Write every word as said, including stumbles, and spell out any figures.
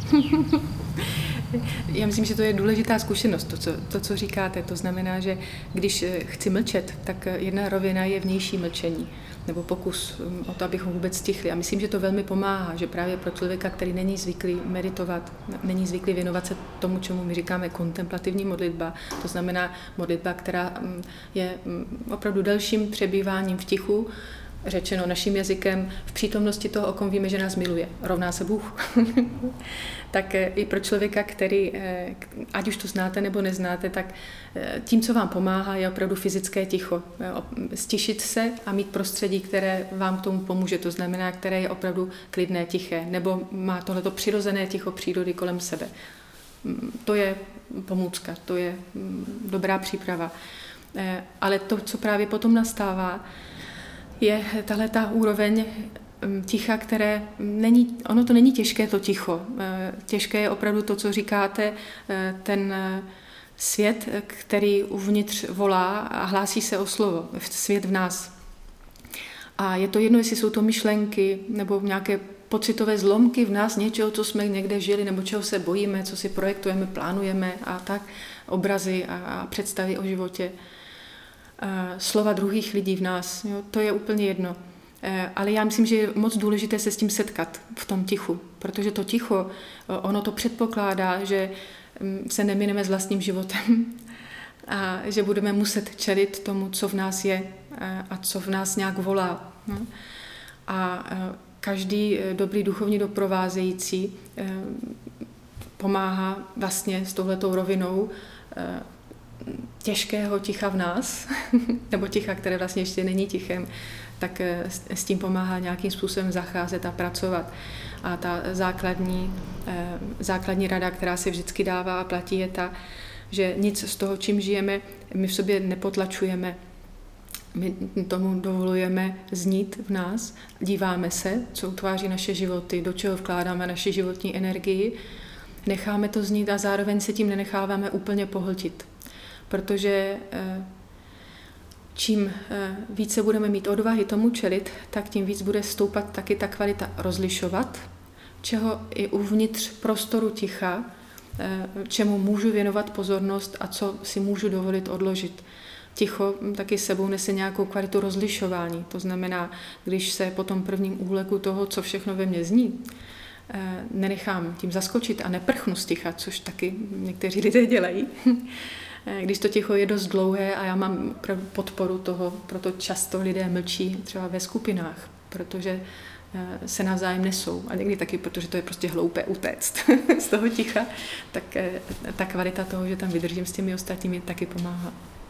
Já myslím, že to je důležitá zkušenost, to co, to, co říkáte. To znamená, že když chci mlčet, tak jedna rovina je vnější mlčení, nebo pokus o to, abychom vůbec stichli. A myslím, že to velmi pomáhá, že právě pro člověka, který není zvyklý meditovat, není zvyklý věnovat se tomu, čemu my říkáme kontemplativní modlitba, to znamená modlitba, která je opravdu delším přebýváním v tichu, řečeno naším jazykem, v přítomnosti toho, o kom víme, že nás miluje. Rovná se Bůh. Tak i pro člověka, který, ať už to znáte nebo neznáte, tak tím, co vám pomáhá, je opravdu fyzické ticho. Stišit se a mít prostředí, které vám k tomu pomůže. To znamená, které je opravdu klidné, tiché. Nebo má tohleto přirozené ticho přírody kolem sebe. To je pomůcka, to je dobrá příprava. Ale to, co právě potom nastává, je tahle ta úroveň ticha, které není, ono to není těžké to ticho. Těžké je opravdu to, co říkáte, ten svět, který uvnitř volá a hlásí se o slovo, svět v nás. A je to jedno, jestli jsou to myšlenky nebo nějaké pocitové zlomky v nás něčeho, co jsme někde žili nebo čeho se bojíme, co si projektujeme, plánujeme a tak, obrazy a, a představy o životě. Slova druhých lidí v nás, jo, to je úplně jedno. Ale já myslím, že je moc důležité se s tím setkat v tom tichu, protože to ticho, ono to předpokládá, že se nemineme s vlastním životem a že budeme muset čelit tomu, co v nás je a co v nás nějak volá. A každý dobrý duchovní doprovázející pomáhá vlastně s touhletou rovinou těžkého ticha v nás, nebo ticha, které vlastně ještě není tichem, tak s tím pomáhá nějakým způsobem zacházet a pracovat. A ta základní, základní rada, která se vždycky dává a platí, je ta, že nic z toho, čím žijeme, my v sobě nepotlačujeme. My tomu dovolujeme znít v nás, díváme se, co utváří naše životy, do čeho vkládáme naši životní energii, necháme to znít a zároveň se tím nenecháváme úplně pohltit. Protože čím více budeme mít odvahy tomu čelit, tak tím víc bude stoupat taky ta kvalita rozlišovat, čeho i uvnitř prostoru ticha, čemu můžu věnovat pozornost a co si můžu dovolit odložit. Ticho taky sebou nese nějakou kvalitu rozlišování. To znamená, když se po tom prvním úleku toho, co všechno ve mně zní, nenechám tím zaskočit a neprchnu z ticha, což taky někteří lidé dělají, když to ticho je dost dlouhé a já mám podporu toho, proto často lidé mlčí třeba ve skupinách, protože se navzájem nesou. A někdy taky, protože to je prostě hloupé utéct z toho ticha, tak ta kvalita toho, že tam vydržím s těmi ostatními, taky pomáhá.